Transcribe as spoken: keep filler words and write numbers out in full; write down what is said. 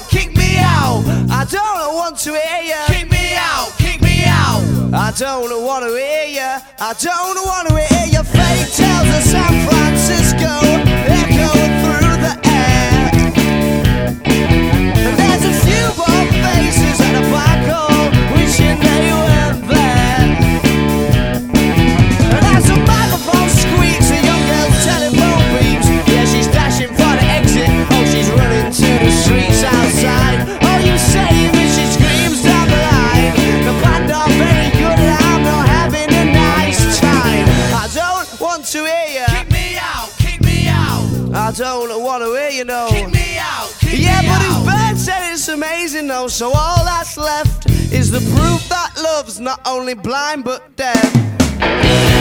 kick me out. I don't want to hear you. Kick me out, kick me out. I don't want to hear you. I don't want to hear your fake tales of San Francisco echoing through the air. And there's a few more faces at the back hall wishing they weren't there. And as a microphone squeaks, a young girl's telephone beeps. Yeah, she's dashing for the exit. Oh, she's running to the streets outside. Oh, you save it, she screams down the line. The band are very good and I'm not having a nice time. I don't want to hear you. Kick me out, kick me out. I don't want to hear you, no. Kick me out, kick Yeah, me but out. his bird said it's amazing, though. So all that's left is the proof that love's not only blind but deaf.